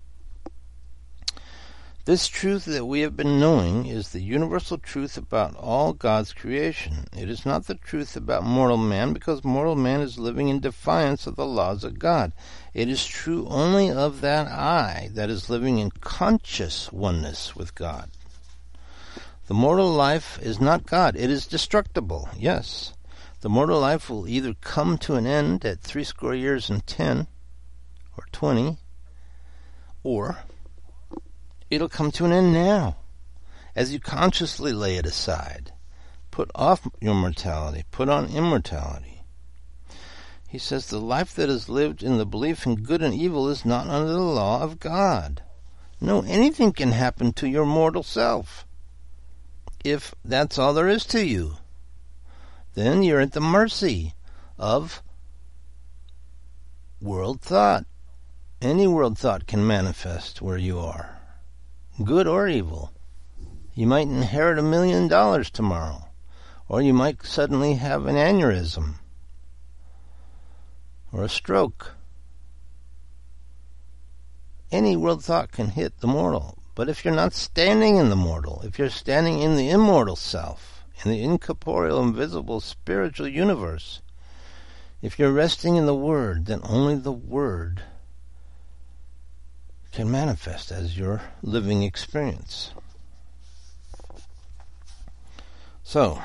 This truth that we have been knowing is the universal truth about all God's creation. It is not the truth about mortal man, because mortal man is living in defiance of the laws of God. It is true only of that I that is living in conscious oneness with God. The mortal life is not God. It is destructible, yes. The mortal life will either come to an end at 70 years and 10 or 20, or it'll come to an end now, as you consciously lay it aside. Put off your mortality. Put on immortality. He says the life that is lived in the belief in good and evil is not under the law of God. No, anything can happen to your mortal self. If that's all there is to you, then you're at the mercy of world thought. Any world thought can manifest where you are, good or evil. You might inherit $1 million tomorrow, or you might suddenly have an aneurysm or a stroke. Any world thought can hit the mortal. But if you're not standing in the mortal, if you're standing in the immortal self, in the incorporeal, invisible, spiritual universe, if you're resting in the Word, then only the Word can manifest as your living experience. So,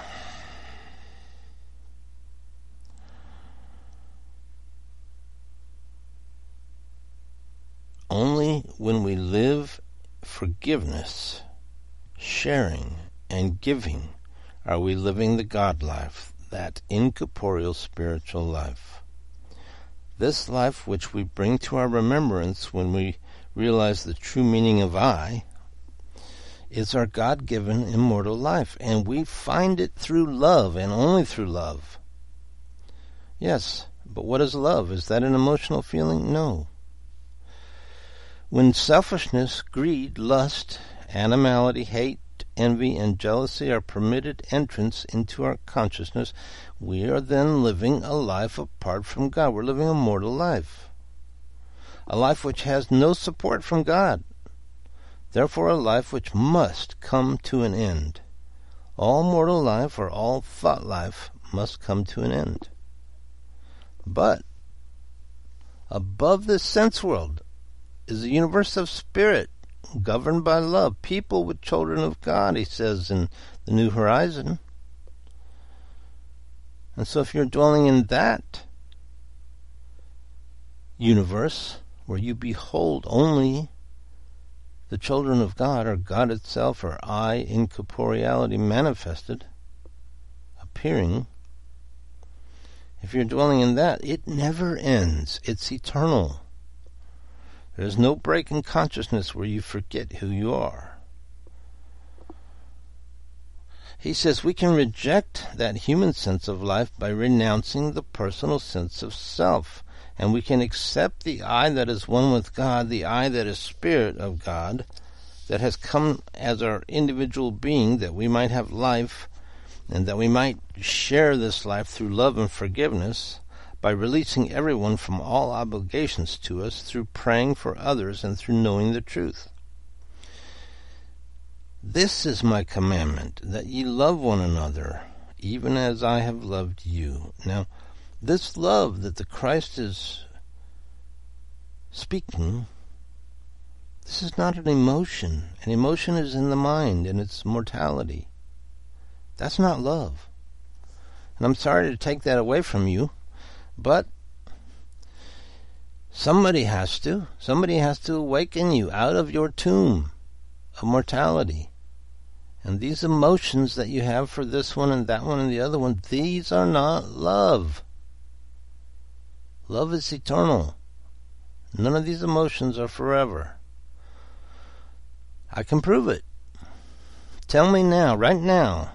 only when we live forgiveness, sharing, and giving are we living the God life, that incorporeal spiritual life. This life which we bring to our remembrance when we realize the true meaning of I is our God-given immortal life, and we find it through love and only through love. Yes, but what is love? Is that an emotional feeling? No. When selfishness, greed, lust, animality, hate, envy, and jealousy are permitted entrance into our consciousness, we are then living a life apart from God. We're living a mortal life. A life which has no support from God. Therefore, a life which must come to an end. All mortal life, or all thought life, must come to an end. But above this sense world is a universe of spirit, governed by love, people with children of God, he says in the New Horizon. And so if you're dwelling in that universe, where you behold only the children of God, or God itself, or I, incorporeality manifested, appearing, if you're dwelling in that, it never ends. It's eternal. There's no break in consciousness where you forget who you are. He says we can reject that human sense of life by renouncing the personal sense of self. And we can accept the I that is one with God, the I that is Spirit of God, that has come as our individual being, that we might have life, and that we might share this life through love and forgiveness, by releasing everyone from all obligations to us, through praying for others, and through knowing the truth. This is my commandment, that ye love one another, even as I have loved you. Now, this love that the Christ is speaking, this is not an emotion. An emotion is in the mind and its mortality. That's not love. And I'm sorry to take that away from you, but somebody has to. Somebody has to awaken you out of your tomb of mortality. And these emotions that you have for this one and that one and the other one, these are not love. Love is eternal. None of these emotions are forever. I can prove it. Tell me now, right now,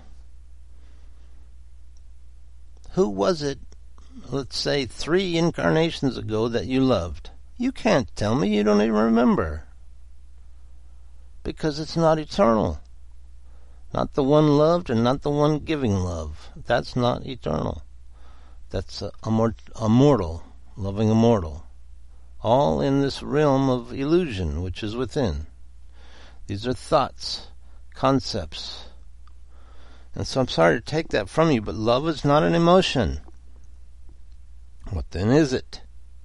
who was it, let's say 3 incarnations ago, that you loved? You can't tell me. You don't even remember. Because it's not eternal. Not the one loved and not the one giving love. That's not eternal. That's a mortal. Loving a mortal, all in this realm of illusion which is within. These are thoughts, concepts. And so I'm sorry to take that from you, but love is not an emotion. What then is it?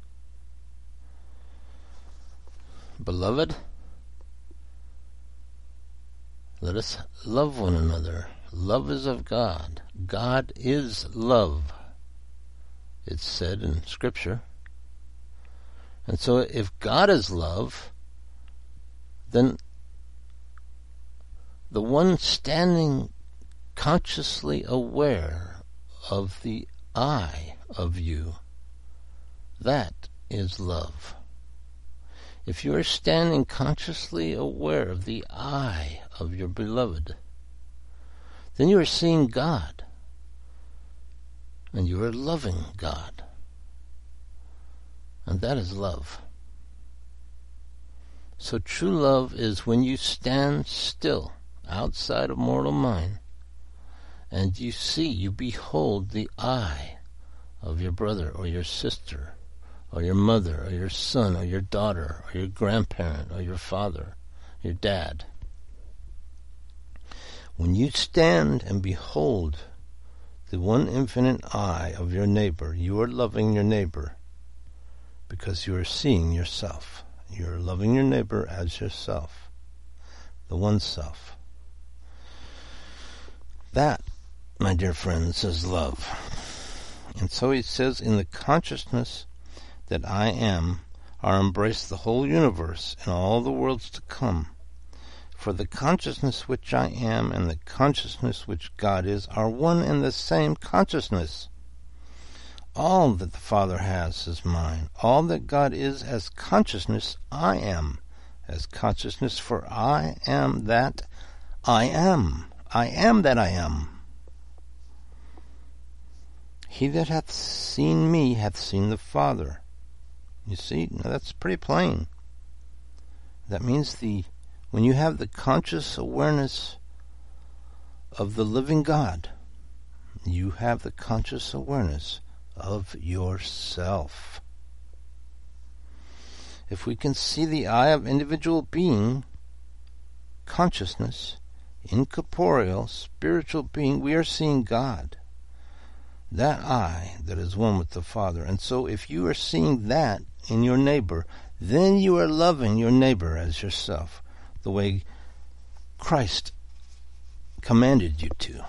Beloved, let us love one another. Love is of God. God is love. It's said in Scripture. And so if God is love, then the one standing consciously aware of the I of you, that is love. If you are standing consciously aware of the I of your beloved, then you are seeing God, and you are loving God. And that is love. So true love is when you stand still outside of mortal mind, and you behold the I of your brother or your sister, or your mother, or your son, or your daughter, or your grandparent, or your father, your dad. When you stand and behold the one infinite I of your neighbor, you are loving your neighbor because you are seeing yourself. You are loving your neighbor as yourself, the one self. That, my dear friends, is love. And so he says, in the consciousness that I am, are embraced the whole universe and all the worlds to come. For the consciousness which I am and the consciousness which God is are one and the same consciousness. All that the Father has is mine. All that God is as consciousness, I am as consciousness, for I am that I am. I am that I am. He that hath seen me hath seen the Father. You see, now that's pretty plain. That means when you have the conscious awareness of the living God, you have the conscious awareness of yourself. If we can see the I of individual being, consciousness, incorporeal, spiritual being, we are seeing God. That I that is one with the Father. And so if you are seeing that in your neighbor, then you are loving your neighbor as yourself, the way Christ commanded you to.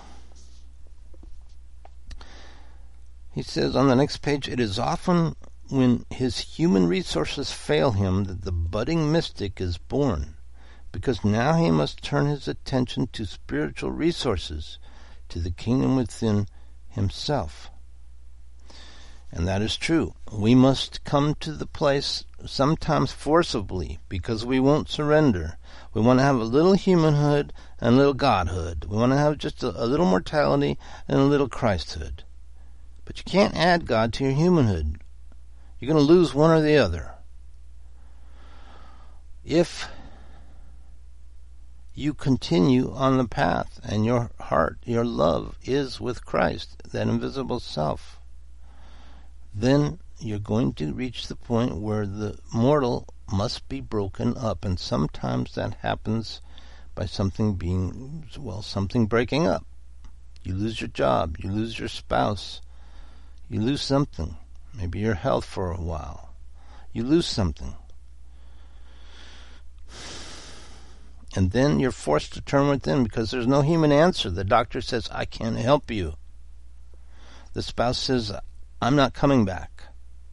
He says on the next page, it is often when his human resources fail him that the budding mystic is born, because now he must turn his attention to spiritual resources, to the kingdom within himself. And that is true. We must come to the place, sometimes forcibly, because we won't surrender. We want to have a little humanhood and a little godhood. We want to have just a little mortality and a little Christhood. But you can't add God to your humanhood. You're going to lose one or the other. If you continue on the path and your heart, your love is with Christ, that invisible self, then you're going to reach the point where the mortal must be broken up. And sometimes that happens by something breaking up. You lose your job, you lose your spouse, you lose something. Maybe your health for a while. You lose something. And then you're forced to turn within because there's no human answer. The doctor says, I can't help you. The spouse says, I'm not coming back.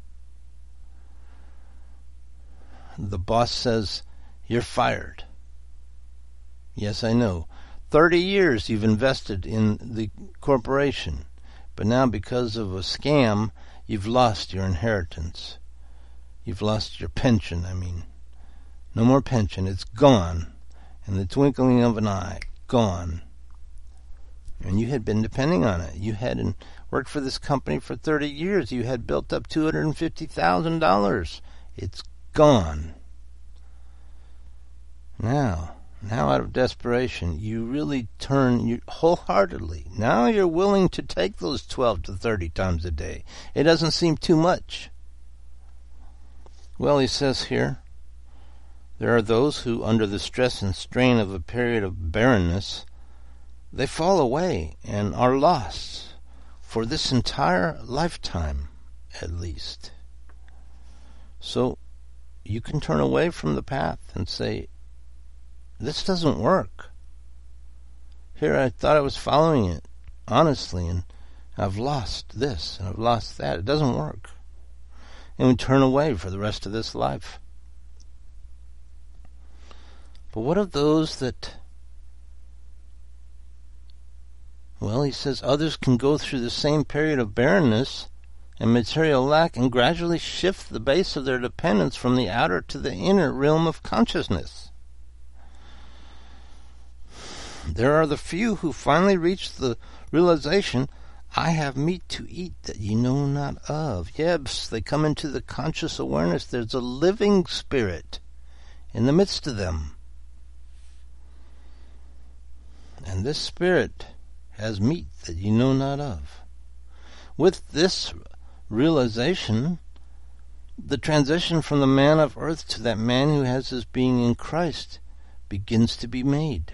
The boss says, you're fired. Yes, I know. 30 years you've invested in the corporation, but now because of a scam, you've lost your inheritance. You've lost your pension, No more pension. It's gone. In the twinkling of an eye. Gone. And you had been depending on it. You had worked for this company for 30 years. You had built up $250,000. It's gone. Now out of desperation, you really turn wholeheartedly. Now you're willing to take those 12 to 30 times a day. It doesn't seem too much. Well, he says here, there are those who, under the stress and strain of a period of barrenness, they fall away and are lost for this entire lifetime, at least. So you can turn away from the path and say, this doesn't work. Here I thought I was following it honestly, and I've lost this and I've lost that. It doesn't work. And we turn away for the rest of this life. But what of those that Well, he says others can go through the same period of barrenness and material lack and gradually shift the base of their dependence from the outer to the inner realm of consciousness. There are the few who finally reach the realization, I have meat to eat that ye know not of. Yes, they come into the conscious awareness. There's a living spirit in the midst of them. And this spirit has meat that ye know not of. With this realization, the transition from the man of earth to that man who has his being in Christ begins to be made.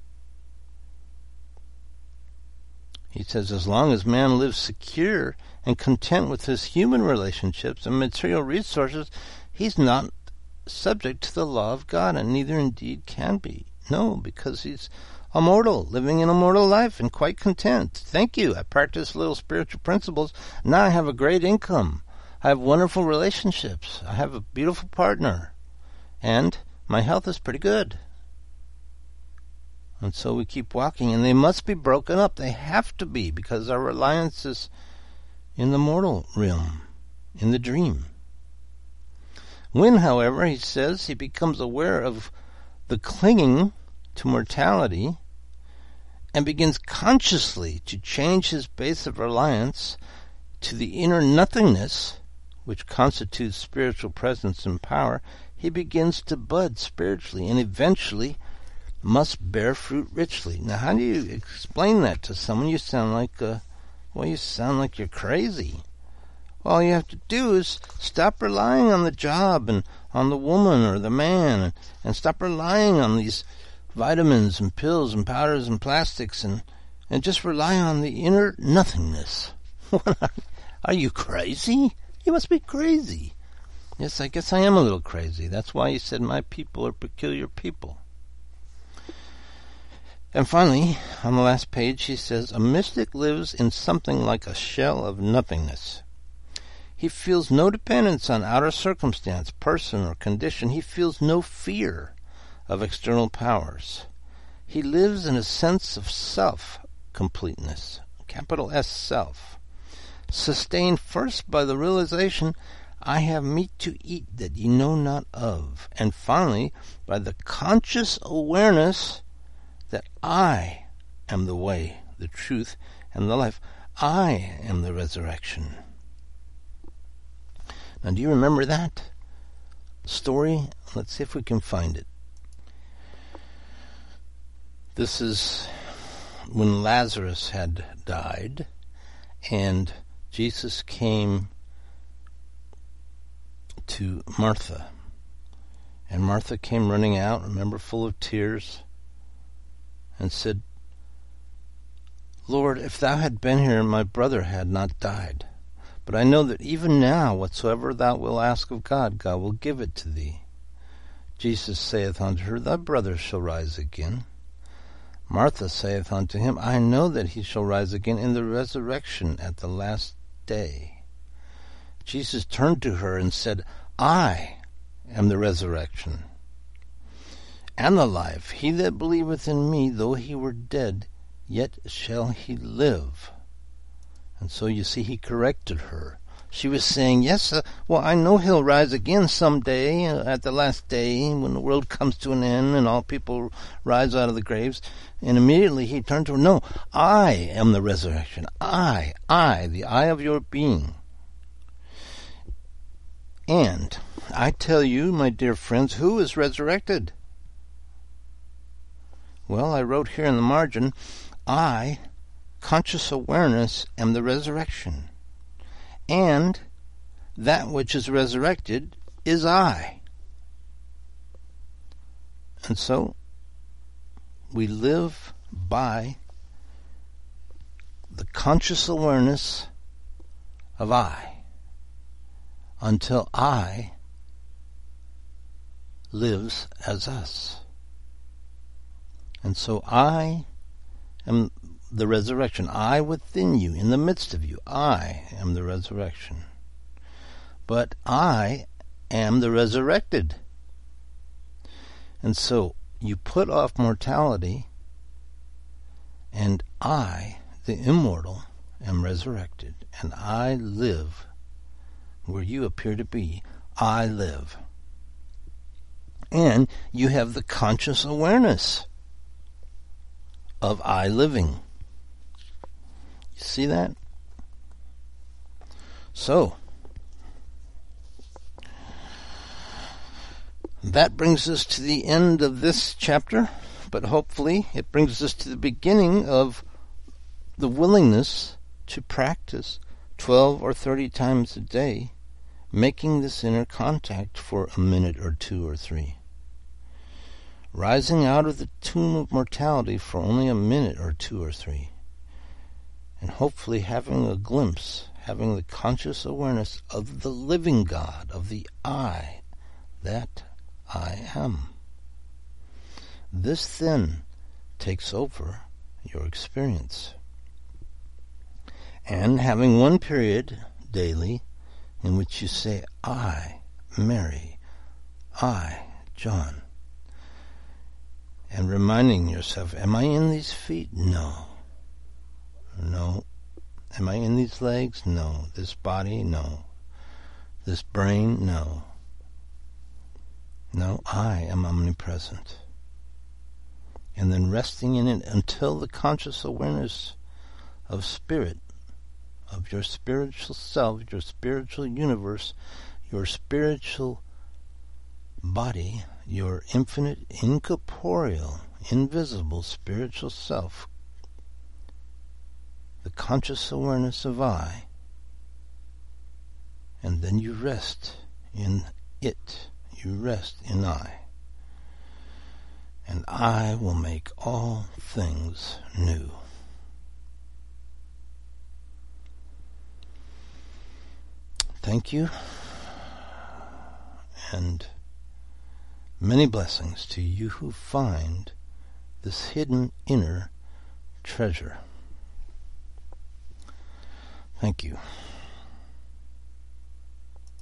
He says, as long as man lives secure and content with his human relationships and material resources, he's not subject to the law of God, and neither indeed can be. No, because he's a mortal, living an immortal life and quite content. Thank you. I practice little spiritual principles. Now I have a great income. I have wonderful relationships. I have a beautiful partner. And my health is pretty good. And so we keep walking, and they must be broken up. They have to be, because our reliance is in the mortal realm, in the dream. When, however, he says, he becomes aware of the clinging to mortality and begins consciously to change his base of reliance to the inner nothingness, which constitutes spiritual presence and power, he begins to bud spiritually and eventually must bear fruit richly. Now, how do you explain that to someone? You sound like you sound like you're crazy. All you have to do is stop relying on the job and on the woman or the man, and stop relying on these vitamins and pills and powders and plastics, and just rely on the inner nothingness. Are you crazy? You must be crazy. Yes, I guess I am a little crazy. That's why he said my people are peculiar people. And finally, on the last page, he says, a mystic lives in something like a shell of nothingness. He feels no dependence on outer circumstance, person, or condition. He feels no fear of external powers. He lives in a sense of self-completeness, capital S, self, sustained first by the realization, I have meat to eat that ye know not of, and finally by the conscious awareness that I am the way, the truth, and the life. I am the resurrection. Now, do you remember that story? Let's see if we can find it. This is when Lazarus had died, and Jesus came to Martha. And Martha came running out, remember, full of tears, and said, Lord, if thou had been here, my brother had not died. But I know that even now, whatsoever thou wilt ask of God, God will give it to thee. Jesus saith unto her, thy brother shall rise again. Martha saith unto him, I know that he shall rise again in the resurrection at the last day. Jesus turned to her and said, I am the resurrection and the life. He that believeth in me, though he were dead, yet shall he live. And so you see, he corrected her. She was saying, yes, well, I know he'll rise again someday, at the last day, when the world comes to an end and all people rise out of the graves. And immediately he turned to her, no, I am the resurrection. I, the I of your being. And I tell you, my dear friends, who is resurrected? Well, I wrote here in the margin, I, conscious awareness, am the resurrection. And that which is resurrected is I. And so we live by the conscious awareness of I until I lives as us. And so I am the resurrection. I within you, in the midst of you. I am the resurrection. But I am the resurrected. And so you put off mortality, and I, the immortal, am resurrected, and I live where you appear to be. I live. And you have the conscious awareness of I living. You see that? So, that brings us to the end of this chapter, but hopefully it brings us to the beginning of the willingness to practice 12 or 30 times a day, making this inner contact for a minute or 2 or 3. Rising out of the tomb of mortality for only a minute or 2 or 3. And hopefully having a glimpse, having the conscious awareness of the living God, of the I, that I am. This then takes over your experience. And having one period daily in which you say, I, Mary, I, John. And reminding yourself, am I in these feet? No. No. Am I in these legs? No. This body? No. This brain? No. No, I am omnipresent. And then resting in it until the conscious awareness of spirit, of your spiritual self, your spiritual universe, your spiritual body, your infinite, incorporeal, invisible spiritual self, the conscious awareness of I, and then you rest in it, you rest in I, and I will make all things new. Thank you, and many blessings to you who find this hidden inner treasure. Thank you.